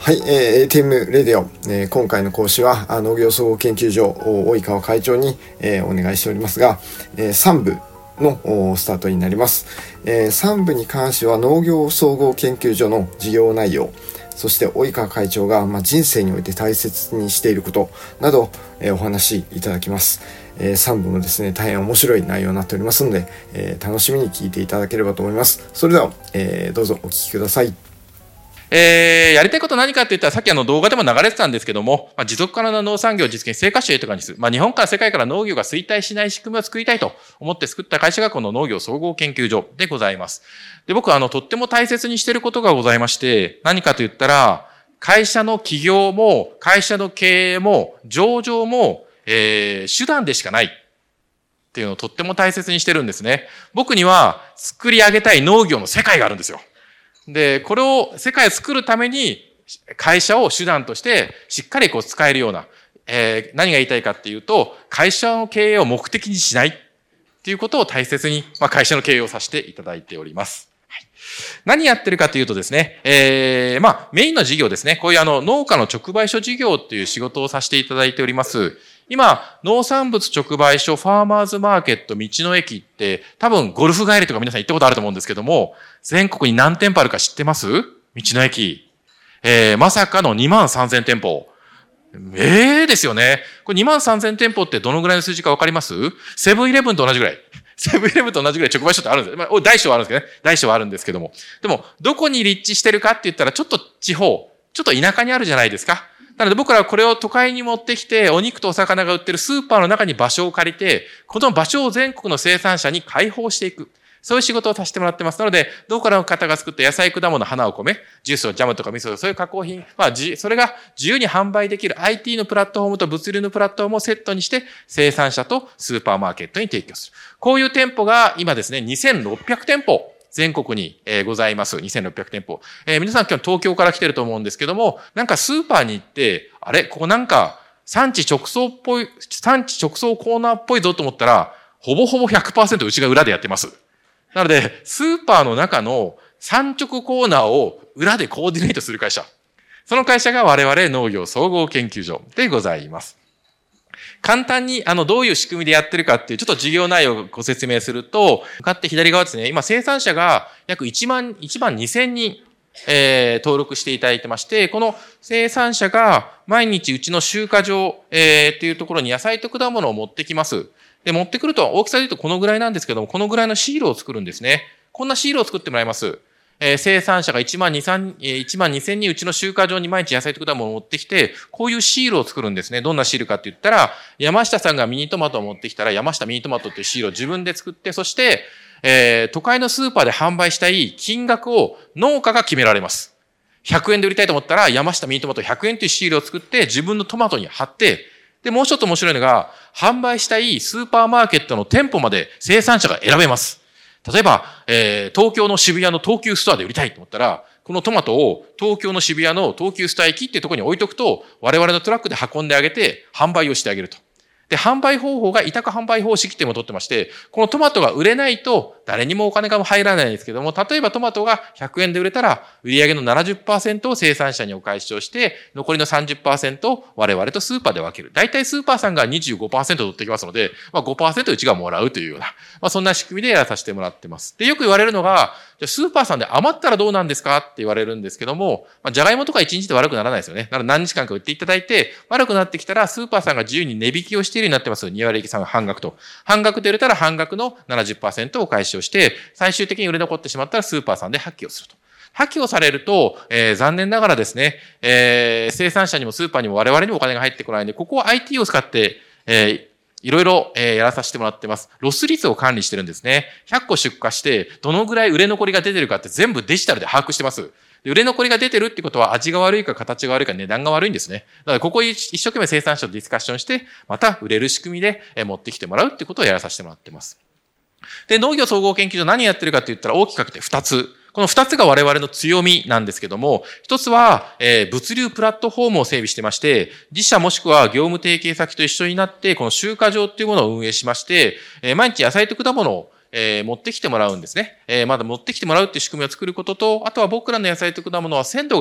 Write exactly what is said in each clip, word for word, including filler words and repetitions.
はい、えー、エーティーエム レディオ、えー、今回の講師は農業総合研究所及川会長に、えー、お願いしておりますが、えー、さん部のスタートになります。えー、さん部に関しては農業総合研究所の事業内容、そして及川会長が、まあ、人生において大切にしていることなど、えー、お話しいただきます。えー、さん部もですね、大変面白い内容になっておりますので、えー、楽しみに聞いていただければと思います。それでは、えー、どうぞお聞きください。 えー、やりたいこと何かって言ったら、さっきあの動画でも流れてたんですけども、まあ、持続可能な農産業を実現、成果主義とかにする。まあ、日本から世界から農業が衰退しない仕組みを作りたいと思って作った会社がこの農業総合研究所でございます。で、僕はあの、とっても大切にしていることがございまして、何かと言ったら、会社の起業も、会社の経営も、上場も、えー、手段でしかないっていうのをとっても大切にしてるんですね。僕には作り上げたい農業の世界があるんですよ。で、これを、世界を作るために、会社を手段として、しっかりこう使えるような、えー、何が言いたいかっていうと、会社の経営を目的にしないっていうことを大切に、まあ、会社の経営をさせていただいております。はい、何やってるかというとですね、えー、まあ、メインの事業ですね、こういうあの、農家の直売所事業っていう仕事をさせていただいております。今、農産物直売所、ファーマーズマーケット、道の駅って、多分ゴルフ帰りとか皆さん行ったことあると思うんですけども、全国に何店舗あるか知ってます？道の駅。えー、まさかのにまんさんぜん店舗。ええー、ですよね。これにまんさんぜん店舗ってどのぐらいの数字かわかります？セブンイレブンと同じぐらい。セブンイレブンと同じぐらい直売所ってあるんですよ。まあ、大小はあるんですけどね。大小はあるんですけども。でも、どこに立地してるかって言ったら、ちょっと地方、ちょっと田舎にあるじゃないですか。なので僕らはこれを都会に持ってきて、お肉とお魚が売ってるスーパーの中に場所を借りて、この場所を全国の生産者に開放していく。そういう仕事をさせてもらってます。なので、どこかの方が作った野菜、果物、花を米、ジュースをジャムとか味噌、そういう加工品、まあ、それが自由に販売できる アイティー のプラットフォームと物流のプラットフォームをセットにして、生産者とスーパーマーケットに提供する。こういう店舗が今ですね、にせんろっぴゃく店舗。全国に、えー、ございます。にせんろっぴゃく店舗。えー、皆さん今日東京から来てると思うんですけども、なんかスーパーに行って、あれここなんか産地直送っぽい、産地直送コーナーっぽいぞと思ったら、ほぼほぼ ひゃくパーセント うちが裏でやってます。なので、スーパーの中の産直コーナーを裏でコーディネートする会社。その会社が我々農業総合研究所でございます。簡単に、あの、どういう仕組みでやってるかっていう、ちょっと事業内容をご説明すると、向かって左側ですね、今生産者が約いちまん、いちまんにせんにん、えー、登録していただいてまして、この生産者が毎日うちの集荷場、えー、っていうところに野菜と果物を持ってきます。で、持ってくると大きさで言うとこのぐらいなんですけども、このぐらいのシールを作るんですね。こんなシールを作ってもらいます。えー、生産者がいちまんにせんにんうちの集荷場に毎日野菜と果物を持ってきて、こういうシールを作るんですね。どんなシールかって言ったら、山下さんがミニトマトを持ってきたら、山下ミニトマトっていうシールを自分で作って、そして、えー、都会のスーパーで販売したい金額を農家が決められます。ひゃくえんで売りたいと思ったら、山下ミニトマトひゃくえんというシールを作って、自分のトマトに貼って、で、もうちょっと面白いのが、販売したいスーパーマーケットの店舗まで生産者が選べます。例えば、えー、東京の渋谷の東急ストアで売りたいと思ったら、このトマトを東京の渋谷の東急ストア駅っていうところに置いとくと、我々のトラックで運んであげて、販売をしてあげると。で、販売方法が委託販売方式っていうのを取ってまして、このトマトが売れないと誰にもお金が入らないんですけども、例えばトマトがひゃくえんで売れたら、売上の ななじゅっパーセント を生産者にお返しをして、残りの さんじゅっパーセント を我々とスーパーで分ける。大体スーパーさんが にじゅうごパーセント 取ってきますので、まあ、ごパーセント うちがもらうというような、まあ、そんな仕組みでやらさせてもらってます。で、よく言われるのが、じゃあスーパーさんで余ったらどうなんですかって言われるんですけども、まあ、じゃがいもとかいちにちで悪くならないですよね。なので何日間か売っていただいて、悪くなってきたらスーパーさんが自由に値引きをしているようになってます。に割引さんが半額と。半額で売れたら半額の ななじゅっパーセント をお返しをして、最終的に売れ残ってしまったらスーパーさんで破棄をすると。破棄をされると、えー、残念ながらですね、えー、生産者にもスーパーにも我々にもお金が入ってこないので、ここは アイティー を使って、えーいろいろ、えー、やらさせてもらってます。ロス率を管理してるんですね。ひゃっこ出荷して、どのぐらい売れ残りが出てるかって全部デジタルで把握してます。で売れ残りが出てるってことは味が悪いか形が悪いか値段が悪いんですね。だからここ一生懸命生産者とディスカッションして、また売れる仕組みで持ってきてもらうってことをやらさせてもらってます。で、農業総合研究所何やってるかって言ったら大きく分けてふたつ。この二つが我々の強みなんですけども、一つは、えー、物流プラットフォームを整備してまして、自社もしくは業務提携先と一緒になって、この集荷場っていうものを運営しまして、えー、毎日野菜と果物をえー、持ってきてもらうんですね。えー、まだ持ってきてもらうっていう仕組みを作ることと、あとは僕らの野菜と果物は鮮度が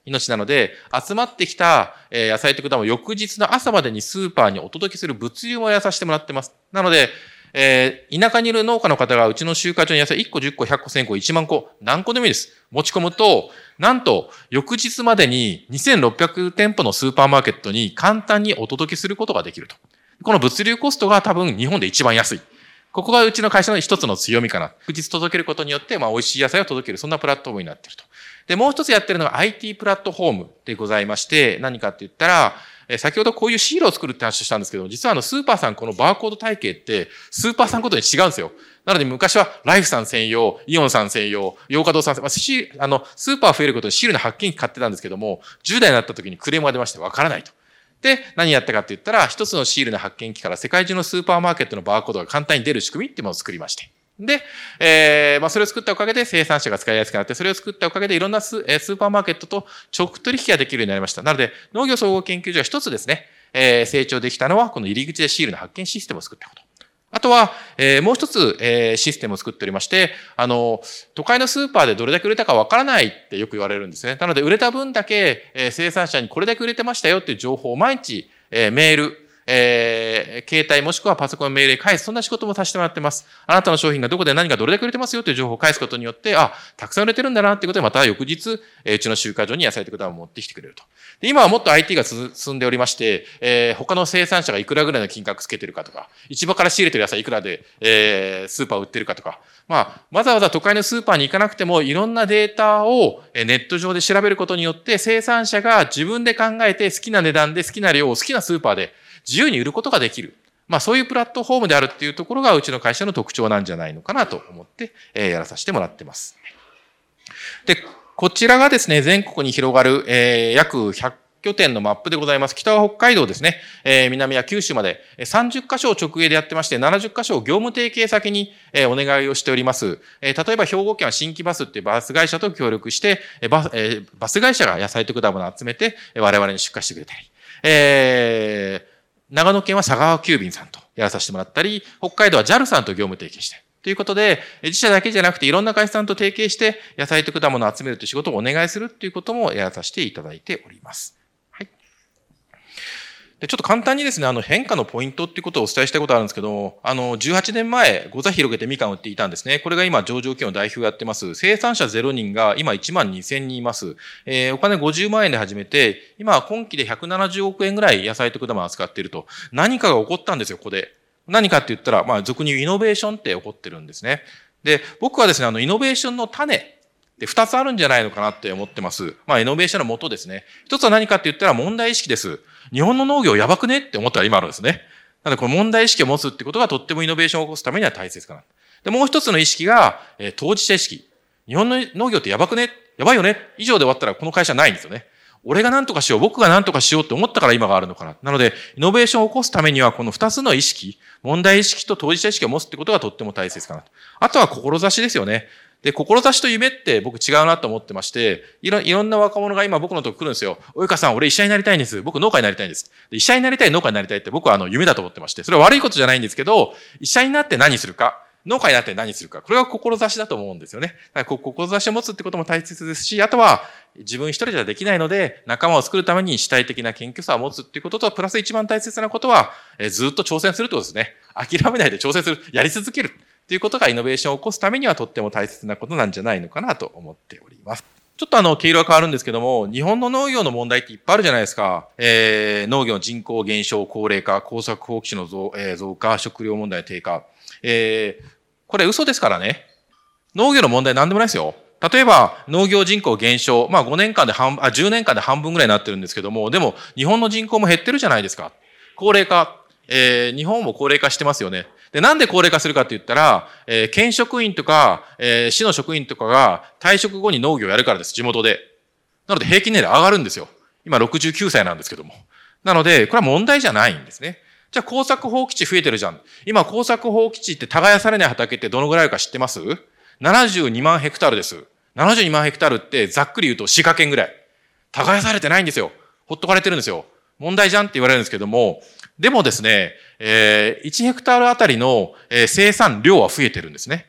命なので、集まってきた野菜と果物を翌日の朝までにスーパーにお届けする物流もやらさせてもらってます。なので、えー、田舎にいる農家の方がうちの集荷所に野菜いっこ、じゅっこ、ひゃっこ、せんこ、いちまんこ、何個でもいいです。持ち込むと、なんと、翌日までににせんろっぴゃくてんぽのスーパーマーケットに簡単にお届けすることができると。この物流コストが多分日本で一番安い。ここがうちの会社の一つの強みかな。翌日届けることによって、まあ、美味しい野菜を届ける、そんなプラットフォームになっていると。で、もう一つやってるのが アイティー プラットフォームでございまして、何かって言ったら、先ほどこういうシールを作るって話をしたんですけど、実はあのスーパーさんこのバーコード体系ってスーパーさんごとに違うんですよ。なので昔はライフさん専用、イオンさん専用、ヨーカドーさん専用、まあ、あのスーパー増えることでシールの発見器買ってたんですけども、じゅう代になった時にクレームが出ましてわからないと。で、何やったかって言ったら、一つのシールの発見器から世界中のスーパーマーケットのバーコードが簡単に出る仕組みっていうものを作りまして。で、えー、まあ、それを作ったおかげで生産者が使いやすくなって、それを作ったおかげでいろんなス、えー、スーパーマーケットと直取引ができるようになりました。なので、農業総合研究所は一つですね、えー、成長できたのは、この入り口でシールの発見システムを作ったこと。あとは、えー、もう一つ、えー、システムを作っておりまして、あの、都会のスーパーでどれだけ売れたかわからないってよく言われるんですね。なので、売れた分だけ、えー、生産者にこれだけ売れてましたよっていう情報を毎日、えー、メール、えー、携帯もしくはパソコンのメールで返す。そんな仕事もさせてもらってます。あなたの商品がどこで何がどれだけ売れてますよという情報を返すことによって、あ、たくさん売れてるんだなっていうことで、また翌日、えー、うちの集荷所に野菜と果物を持ってきてくれると。で、今はもっと アイティー が進んでおりまして、えー、他の生産者がいくらぐらいの金額つけてるかとか、市場から仕入れてる野菜いくらで、えー、スーパー売ってるかとか、まあ、わざわざ都会のスーパーに行かなくても、いろんなデータをネット上で調べることによって、生産者が自分で考えて好きな値段で好きな量を好きなスーパーで自由に売ることができる。まあそういうプラットフォームであるっていうところがうちの会社の特徴なんじゃないのかなと思って、えー、やらさせてもらってます。で、こちらがですね、全国に広がる、えー、約ひゃくきょてんのマップでございます。北は北海道ですね、えー、南は九州までさんじゅっかしょを直営でやってまして、ななじゅっかしょを業務提携先に、えー、お願いをしております。えー、例えば兵庫県は新規バスっていうバス会社と協力して、えーバえー、バス会社が野菜と果物を集めて、我々に出荷してくれたり、えー長野県は佐川急便さんとやらさせてもらったり、北海道は ジャル さんと業務提携して。ということで、自社だけじゃなくていろんな会社さんと提携して野菜と果物を集めるという仕事をお願いするということもやらさせていただいております。はい。で、ちょっと簡単にですね、あの変化のポイントっていうことをお伝えしたいことあるんですけど、あの、じゅうはちねんまえ、ご座広げてみかんを売っていたんですね。これが今上場企業の代表をやってます。生産者ゼロにんが今いちまんにせんにんいます。えー、お金ごじゅうまんえんで始めて、今は今期でひゃくななじゅうおくえんぐらい野菜と果物を扱っていると。何かが起こったんですよ、ここで。何かって言ったら、まあ、俗に言うイノベーションって起こってるんですね。で、僕はですね、あの、イノベーションの種、で、二つあるんじゃないのかなって思ってます。まあ、イノベーションの元ですね。一つは何かって言ったら問題意識です。日本の農業やばくねって思ったら今あるんですね。なので、この問題意識を持つってことがとってもイノベーションを起こすためには大切かな。で、もう一つの意識が、えー、当事者意識。日本の農業ってやばくねやばいよね以上で終わったらこの会社ないんですよね。俺が何とかしよう、僕が何とかしようって思ったから今があるのかな。なので、イノベーションを起こすためには、この二つの意識、問題意識と当事者意識を持つってことがとっても大切かなと。あとは志ですよね。で、志と夢って僕違うなと思ってまして、いろ、いろんな若者が今僕のとこ来るんですよ。及川さん、俺医者になりたいんです。僕農家になりたいんです。で医者になりたい、農家になりたいって僕はあの夢だと思ってまして、それは悪いことじゃないんですけど、医者になって何するか。農家になって何するか。これが志だと思うんですよね。だから志を持つってことも大切ですし、あとは自分一人じゃできないので、仲間を作るために主体的な謙虚さを持つっていうことと、プラス一番大切なことは、えー、ずっと挑戦するってことですね。諦めないで挑戦する。やり続ける。っていうことがイノベーションを起こすためにはとっても大切なことなんじゃないのかなと思っております。ちょっとあの、毛色は変わるんですけども、日本の農業の問題っていっぱいあるじゃないですか。えー、農業の人口減少、高齢化、耕作放棄地の増,、えー、増加、食料問題低下。えー、これ嘘ですからね。農業の問題なんでもないですよ。例えば、農業人口減少、まあごねんかんで半、あ、じゅうねんかんで半分ぐらいになってるんですけども、でも日本の人口も減ってるじゃないですか。高齢化。えー、日本も高齢化してますよね。で、なんで高齢化するかって言ったら、えー、県職員とか、えー、市の職員とかが退職後に農業をやるからです、地元で。なので平均年齢上がるんですよ。今ろくじゅうきゅうさいなんですけども。なので、これは問題じゃないんですね。じゃあ耕作放棄地増えてるじゃん。今耕作放棄地って耕されない畑ってどのぐらいあるか知ってます？ ななじゅうにまんヘクタールです。ななじゅうにまんヘクタールってざっくり言うと滋賀県ぐらい。耕されてないんですよ。ほっとかれてるんですよ。問題じゃんって言われるんですけども、でもですね、えー、いちヘクタールあたりの、えー、生産量は増えてるんですね。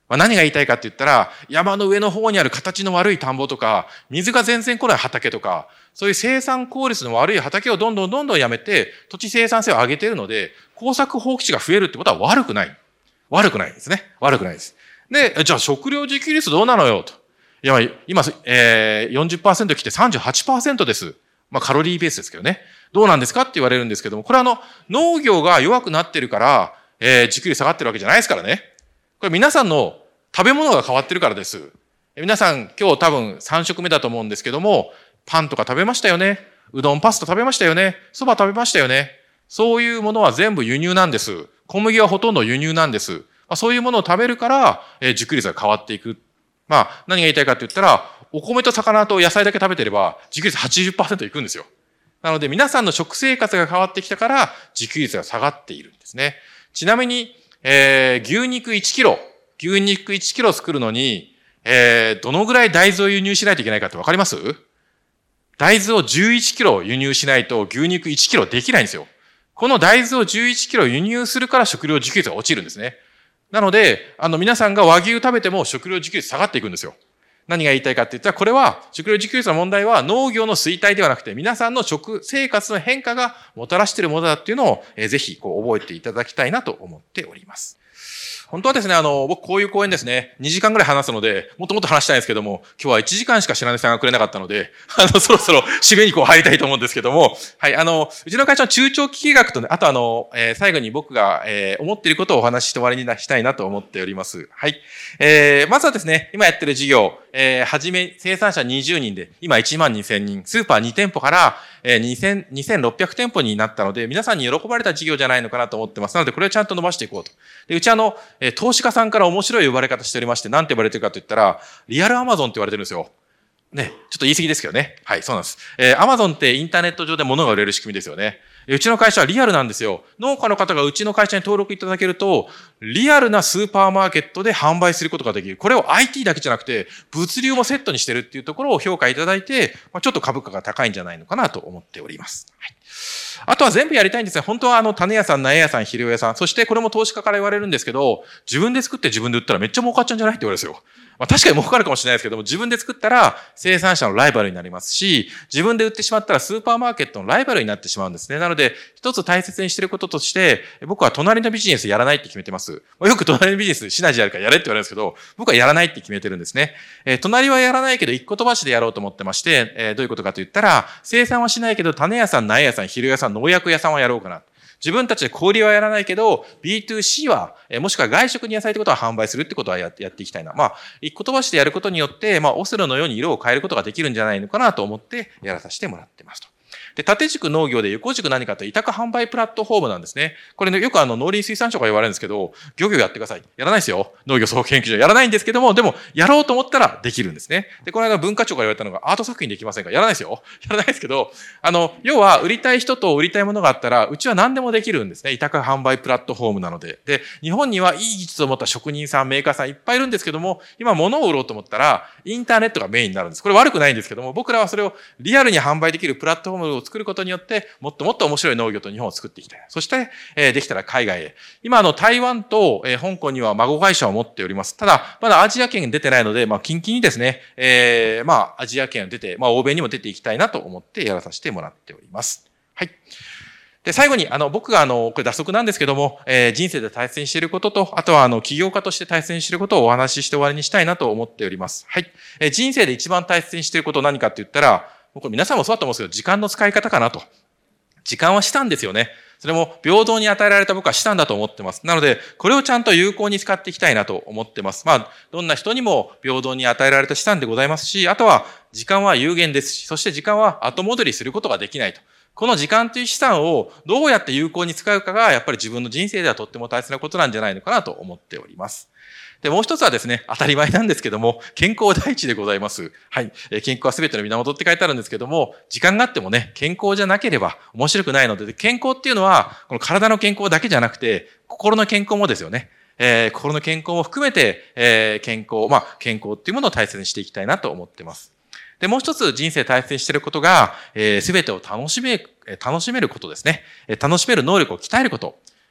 まあ、何が言いたいかって言ったら、山の上の方にある形の悪い田んぼとか、水が全然来ない畑とか、そういう生産効率の悪い畑をどんどんどんどんやめて、土地生産性を上げているので、耕作放棄地が増えるってことは悪くない。悪くないですね。悪くないです。で、じゃあ食料自給率どうなのよと。いや、今、えー、よんじゅっパーセント 来て さんじゅうはちパーセント です。まあカロリーベースですけどね。どうなんですかって言われるんですけども、これはあの、農業が弱くなってるから、えー、自給率下がってるわけじゃないですからね。これ皆さんの食べ物が変わってるからです。皆さん今日多分さん食目だと思うんですけども、パンとか食べましたよね。うどん、パスタ食べましたよね。蕎麦食べましたよね。そういうものは全部輸入なんです。小麦はほとんど輸入なんです。まあ、そういうものを食べるから、えー、自給率が変わっていく。まあ、何が言いたいかって言ったら、お米と魚と野菜だけ食べてれば、自給率 はちじゅっパーセント いくんですよ。なので、皆さんの食生活が変わってきたから、自給率が下がっているんですね。ちなみに、えー、牛肉いちキロ、牛肉いちキロ作るのに、えー、どのぐらい大豆を輸入しないといけないかってわかります？大豆をじゅういちキロ輸入しないと牛肉いちキロできないんですよ。この大豆をじゅういちキロ輸入するから食料自給率が落ちるんですね。なので、あの皆さんが和牛食べても食料自給率下がっていくんですよ。何が言いたいかって言ったら、これは食料自給率の問題は農業の衰退ではなくて、皆さんの食生活の変化がもたらしているものだっていうのを、えー、ぜひこう覚えていただきたいなと思っております。本当はですね、あの、僕こういう講演ですね、にじかんぐらい話すので、もっともっと話したいんですけども、今日はいちじかんしか白根さんがくれなかったので、あの、そろそろ締めにこう入りたいと思うんですけども、はい、あの、うちの会社の中長期計画とね、あとあの、えー、最後に僕が、えー、思っていることをお話しして終わりにしたいなと思っております。はい。えー、まずはですね、今やってる事業、えー、はじめ生産者にじゅうにんで、今いちまんにせんにん、スーパーに店舗から、えー、にせん、にせんろっぴゃく店舗になったので、皆さんに喜ばれた事業じゃないのかなと思ってます。なので、これをちゃんと伸ばしていこうと。で、うちあの、えー、投資家さんから面白い呼ばれ方しておりまして、なんて呼ばれてるかと言ったら、リアルアマゾンって言われてるんですよ。ね、ちょっと言い過ぎですけどね。はい、そうなんです。えー、アマゾンってインターネット上で物が売れる仕組みですよね。うちの会社はリアルなんですよ。農家の方がうちの会社に登録いただけると、リアルなスーパーマーケットで販売することができる。これを アイティー だけじゃなくて、物流もセットにしてるっていうところを評価いただいて、まあ、ちょっと株価が高いんじゃないのかなと思っております。はい、あとは全部やりたいんですが、本当はあの、種屋さん、苗屋さん、肥料屋さん、そしてこれも投資家から言われるんですけど、自分で作って自分で売ったらめっちゃ儲かっちゃうんじゃないって言われるんですよ。まあ確かに儲かるかもしれないですけども、自分で作ったら生産者のライバルになりますし、自分で売ってしまったらスーパーマーケットのライバルになってしまうんですね。なので、一つ大切にしていることとして、僕は隣のビジネスやらないって決めてます。よく隣のビジネスシナジーあるからやれって言われるんですけど、僕はやらないって決めてるんですね。えー、隣はやらないけど一個飛ばしでやろうと思ってまして、えー、どういうことかと言ったら、生産はしないけど種屋さん、苗屋さん、肥料屋さん、農薬屋さんはやろうかな。自分たちで小売りはやらないけど、ビーツーシー は、もしくは外食に野菜ってことは販売するってことはやってやっていきたいな。まあ、一個飛ばしでやることによって、まあ、オセロのように色を変えることができるんじゃないのかなと思ってやらさせてもらってますと。で、縦軸農業で横軸何かという委託販売プラットフォームなんですね。これね、よくあの農林水産省が言われるんですけど、漁業やってください。やらないですよ。農業総合研究所やらないんですけども、でも、やろうと思ったらできるんですね。で、この間文化庁が言われたのが、アート作品できませんか？やらないですよ。やらないですけど、あの、要は売りたい人と売りたいものがあったら、うちは何でもできるんですね。委託販売プラットフォームなので。で、日本にはいい技術を持った職人さん、メーカーさんいっぱいいるんですけども、今物を売ろうと思ったら、インターネットがメインになるんです。これ悪くないんですけども、僕らはそれをリアルに販売できるプラットフォームを作ることによって、もっともっと面白い農業と日本を作っていきたい。そして、えー、できたら海外へ。今、あの、台湾と、えー、香港には孫会社を持っております。ただ、まだアジア圏に出てないので、まあ、近々にですね、えー、まあ、アジア圏を出て、まあ、欧米にも出ていきたいなと思ってやらさせてもらっております。はい。で、最後に、あの、僕が、あの、これ脱足なんですけども、えー、人生で大切にしていることと、あとは、あの、起業家として大切にしていることをお話しして終わりにしたいなと思っております。はい。えー、人生で一番大切にしていることは何かって言ったら、これ皆さんもそうだと思うんですけど、時間の使い方かなと。時間は資産ですよね。それも平等に与えられた僕は資産だと思ってます。なので、これをちゃんと有効に使っていきたいなと思ってます。まあ、どんな人にも平等に与えられた資産でございますし、あとは時間は有限ですし、そして時間は後戻りすることができないと。この時間という資産をどうやって有効に使うかが、やっぱり自分の人生ではとっても大切なことなんじゃないのかなと思っております。で、もう一つはですね、当たり前なんですけども、健康第一でございます。はい。健康はすべての源って書いてあるんですけども、時間があってもね、健康じゃなければ面白くないので、健康っていうのは、この体の健康だけじゃなくて、心の健康もですよね。えー、心の健康も含めて、えー、健康、まあ、健康っていうものを大切にしていきたいなと思ってます。で、もう一つ人生大切にしていることが、えー、すべてを楽しめ、楽しめることですね。楽しめる能力を鍛えること。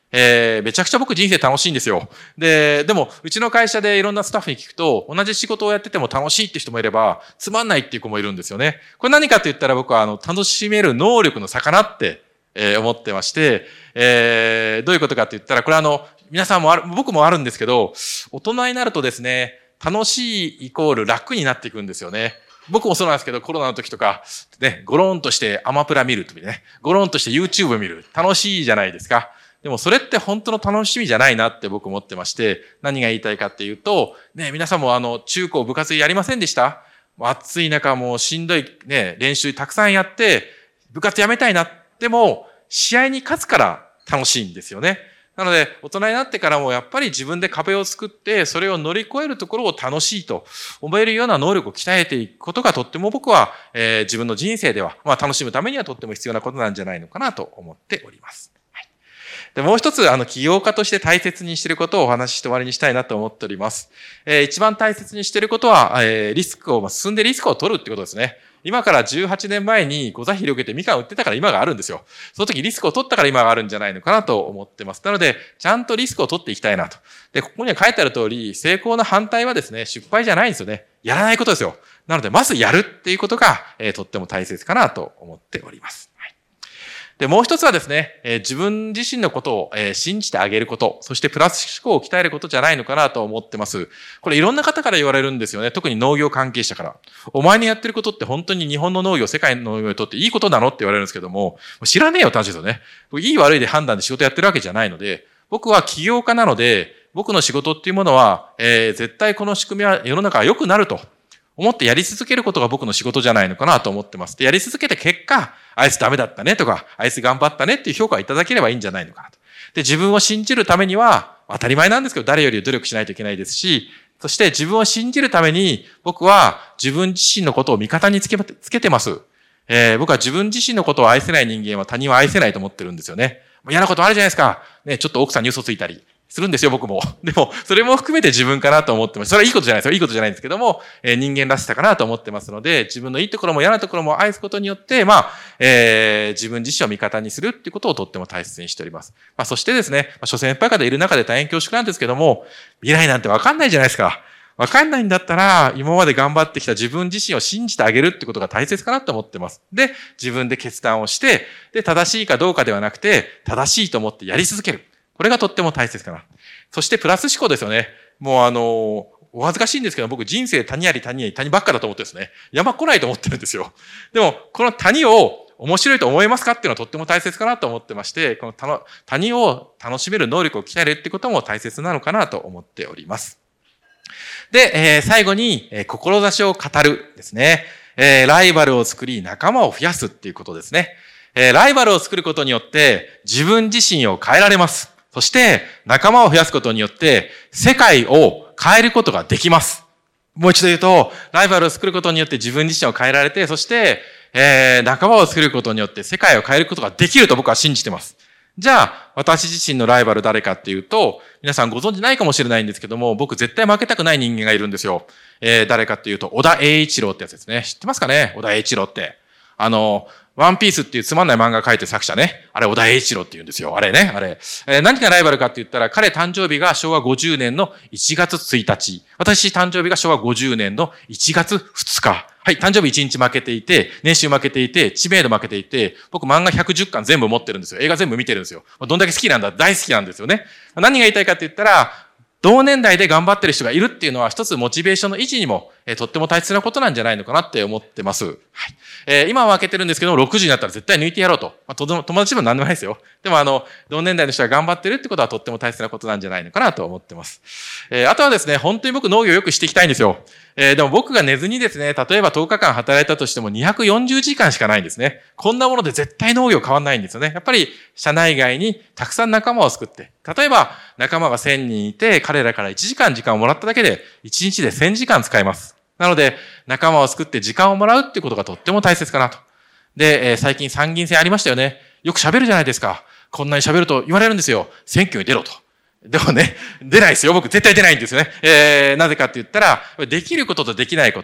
えー、めちゃくちゃ僕人生楽しいんですよ。で、でも、うちの会社でいろんなスタッフに聞くと、同じ仕事をやってても楽しいって人もいれば、つまんないっていう子もいるんですよね。これ何かって言ったら僕は、あの、楽しめる能力の差かなって、えー、思ってまして、えー、どういうことかって言ったら、これあの、皆さんもある、僕もあるんですけど、大人になるとですね、楽しいイコール楽になっていくんですよね。僕もそうなんですけど、コロナの時とか、ね、ゴロンとしてアマプラ見るときね、ゴロンとして YouTube 見る。楽しいじゃないですか。でもそれって本当の楽しみじゃないなって僕思ってまして、何が言いたいかっていうと、ね、皆さんもあの、中高部活やりませんでした？暑い中もうしんどいね、練習たくさんやって、部活やめたいな。でも、試合に勝つから楽しいんですよね。なので、大人になってからもやっぱり自分で壁を作って、それを乗り越えるところを楽しいと思えるような能力を鍛えていくことがとっても僕は、えー、自分の人生では、まあ楽しむためにはとっても必要なことなんじゃないのかなと思っております。で、もう一つ、あの、起業家として大切にしていることをお話しして終わりにしたいなと思っております。えー、一番大切にしていることは、えー、リスクを、進んでリスクを取るってことですね。今からじゅうはちねんまえにご座広げてみかん売ってたから今があるんですよ。その時リスクを取ったから今があるんじゃないのかなと思ってます。なので、ちゃんとリスクを取っていきたいなと。で、ここには書いてある通り、成功の反対はですね、失敗じゃないんですよね。やらないことですよ。なので、まずやるっていうことが、えー、とっても大切かなと思っております。で、もう一つはですね、えー、自分自身のことを、えー、信じてあげること、そしてプラス思考を鍛えることじゃないのかなと思ってます。これいろんな方から言われるんですよね。特に農業関係者から。お前のやってることって本当に日本の農業、世界の農業にとっていいことなのって言われるんですけども、知らねえよって話ですよね。いい悪いで判断で仕事やってるわけじゃないので、僕は起業家なので、僕の仕事っていうものは、えー、絶対この仕組みは世の中が良くなると思ってやり続けることが僕の仕事じゃないのかなと思ってます。で、やり続けて結果、あいつダメだったねとか、あいつ頑張ったねっていう評価をいただければいいんじゃないのかなと。で、自分を信じるためには、当たり前なんですけど、誰より努力しないといけないですし、そして自分を信じるために、僕は自分自身のことを味方につけ、つけてます。えー、僕は自分自身のことを愛せない人間は他人を愛せないと思ってるんですよね。嫌なことあるじゃないですか。ね、ちょっと奥さんに嘘ついたりするんですよ、僕も。でも、それも含めて自分かなと思ってます。それはいいことじゃないですよ。いいことじゃないんですけども、えー、人間らしさかなと思ってますので、自分のいいところも嫌なところも愛すことによって、まあ、えー、自分自身を味方にするっていうことをとっても大切にしております。まあ、そしてですね、まあ、諸先輩方いる中で大変恐縮なんですけども、未来なんてわかんないじゃないですか。わかんないんだったら、今まで頑張ってきた自分自身を信じてあげるってことが大切かなと思ってます。で、自分で決断をして、で、正しいかどうかではなくて、正しいと思ってやり続ける。これがとっても大切かな。そしてプラス思考ですよね。もうあの、お恥ずかしいんですけど、僕人生谷あり谷あり谷ばっかだと思ってですね。山来ないと思ってるんですよ。でも、この谷を面白いと思いますかっていうのはとっても大切かなと思ってまして、この谷を楽しめる能力を鍛えるってことも大切なのかなと思っております。で、えー、最後に、えー、志を語るですね。えー、ライバルを作り仲間を増やすっていうことですね。えー、ライバルを作ることによって自分自身を変えられます。そして仲間を増やすことによって世界を変えることができます。もう一度言うと、ライバルを作ることによって自分自身を変えられて、そして、えー、仲間を作ることによって世界を変えることができると僕は信じてます。じゃあ、私自身のライバル誰かっていうと、皆さんご存知ないかもしれないんですけども、僕絶対負けたくない人間がいるんですよ。えー、誰かっていうと、小田栄一郎ってやつですね。知ってますかね？小田栄一郎って。あの、ワンピースっていうつまんない漫画描いてる作者ね。あれ、小田栄一郎って言うんですよ。あれね、あれ。えー、何がライバルかって言ったら、彼誕生日がしょうわごじゅうねんのいちがつついたち。私誕生日がしょうわごじゅうねんのいちがつふつか。はい、誕生日いちにち負けていて、年収負けていて、知名度負けていて、僕漫画ひゃくじゅっかん全部持ってるんですよ。映画全部見てるんですよ。どんだけ好きなんだ、大好きなんですよね。何が言いたいかって言ったら、同年代で頑張ってる人がいるっていうのは一つモチベーションの維持にも、えー、とっても大切なことなんじゃないのかなって思ってます。はい。えー、今は負けてるんですけども、ろくじになったら絶対抜いてやろうと。まあ、と友達でも何でもないですよ。でもあの、同年代の人が頑張ってるってことはとっても大切なことなんじゃないのかなと思ってます。えー、あとはですね、本当に僕農業をよくしていきたいんですよ。えー、でも僕が寝ずにですね、例えばとおかかん働いたとしてもにひゃくよんじゅうじかんしかないんですね。こんなもので絶対農業変わんないんですよね。やっぱり社内外にたくさん仲間を作って、例えば仲間がせんにんいて、彼らからいちじかん時間をもらっただけでいちにちでせんじかん使えます。なので仲間を作って時間をもらうっていうことがとっても大切かなと。で、えー、最近参議院選ありましたよね。よく喋るじゃないですか。こんなに喋ると言われるんですよ。選挙に出ろと。でもね、出ないですよ。僕絶対出ないんですよね。えー、なぜかって言ったら、できることとできないこと。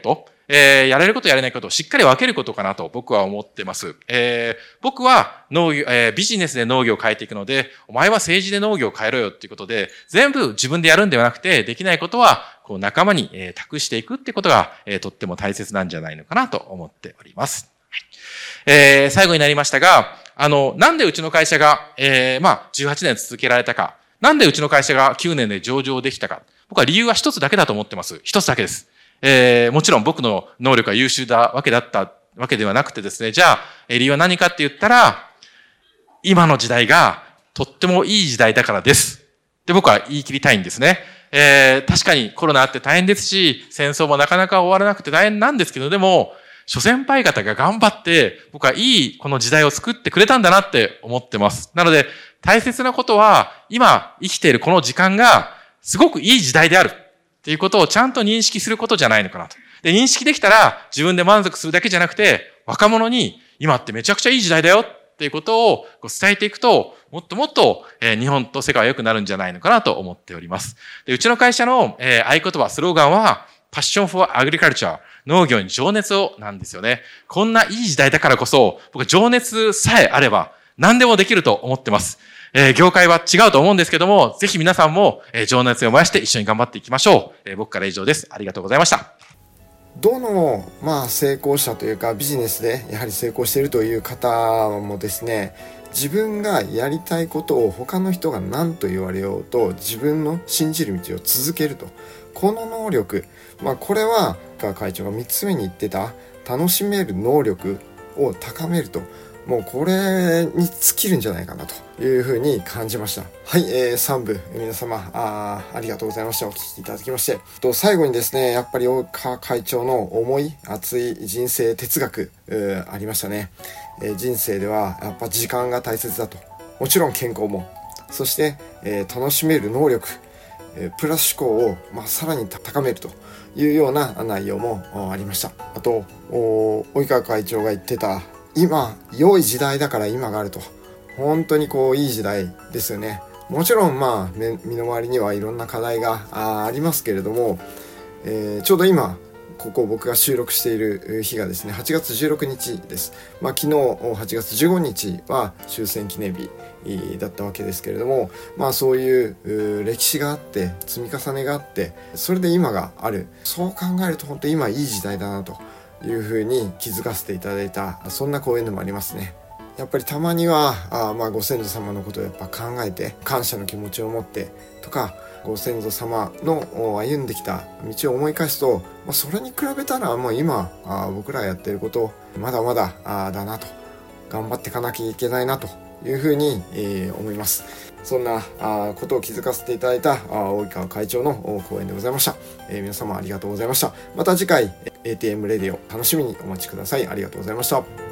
えー、やれることやれないことをしっかり分けることかなと僕は思ってます。えー、僕は農業、えー、ビジネスで農業を変えていくので、お前は政治で農業を変えろよっていうことで、全部自分でやるんではなくて、できないことはこう仲間に、えー、託していくってことが、えー、とっても大切なんじゃないのかなと思っております。えー、最後になりましたが、あの、なんでうちの会社が、えー、まあ、じゅうはちねん続けられたか、なんでうちの会社がきゅうねんで上場できたか、僕は理由は一つだけだと思ってます。一つだけです。えー、もちろん僕の能力が優秀だわけだったわけではなくてですね、じゃあ、理由は何かって言ったら、今の時代がとってもいい時代だからです。で、僕は言い切りたいんですね。えー、確かにコロナあって大変ですし、戦争もなかなか終わらなくて大変なんですけど、でも、諸先輩方が頑張って、僕はいいこの時代を作ってくれたんだなって思ってます。なので、大切なことは、今生きているこの時間が、すごくいい時代であるっていうことをちゃんと認識することじゃないのかなと。で、認識できたら、自分で満足するだけじゃなくて、若者に、今ってめちゃくちゃいい時代だよっていうことを伝えていくと、もっともっと、えー、日本と世界は良くなるんじゃないのかなと思っております。で、うちの会社の、えー、合言葉、スローガンは、Passion for Agriculture。農業に情熱をなんですよね。こんないい時代だからこそ、僕は情熱さえあれば何でもできると思ってます。えー、業界は違うと思うんですけども、ぜひ皆さんも、えー、情熱を燃やして一緒に頑張っていきましょう。えー、僕から以上です。ありがとうございました。 どの、まあ、成功者というかビジネスでやはり成功しているという方もですね、自分がやりたいことを他の人が何と言われようと自分の信じる道を続けると、この能力、まあ、これは会長がみっつめに言ってた楽しめる能力を高めると、もうこれに尽きるんじゃないかなというふうに感じました。はい、えー、さん部皆様 あ, ありがとうございました。お聞きいただきまして、と最後にですね、やっぱり大川会長の重い熱い人生哲学ありましたね。えー、人生ではやっぱ時間が大切だと、もちろん健康も、そして、えー、楽しめる能力、えー、プラス思考を、まあ、さらに高めるというような内容もありました。あと及川会長が言ってた今良い時代だから今があると、本当にこういい時代ですよね。もちろんまあ身の回りにはいろんな課題が あ, ありますけれども、えー、ちょうど今ここ僕が収録している日がですねはちがつじゅうろくにちです。まあ、昨日はちがつじゅうごにちは終戦記念日だったわけですけれども、まあそういう歴史があって積み重ねがあって、それで今がある、そう考えると本当に今いい時代だなというふうに気づかせていただいた、そんな講演でもありますね。やっぱりたまにはあまあご先祖様のことをやっぱ考えて感謝の気持ちを持ってとか、ご先祖様の歩んできた道を思い返すと、まあ、それに比べたらもう今あ僕らやってることまだまだあだなと、頑張っていかなきゃいけないなというふうに、えー、思います。そんなあことを気づかせていただいた及川会長の講演でございました。えー、皆様ありがとうございました。また次回 エーティーエム レディオ楽しみにお待ちください。ありがとうございました。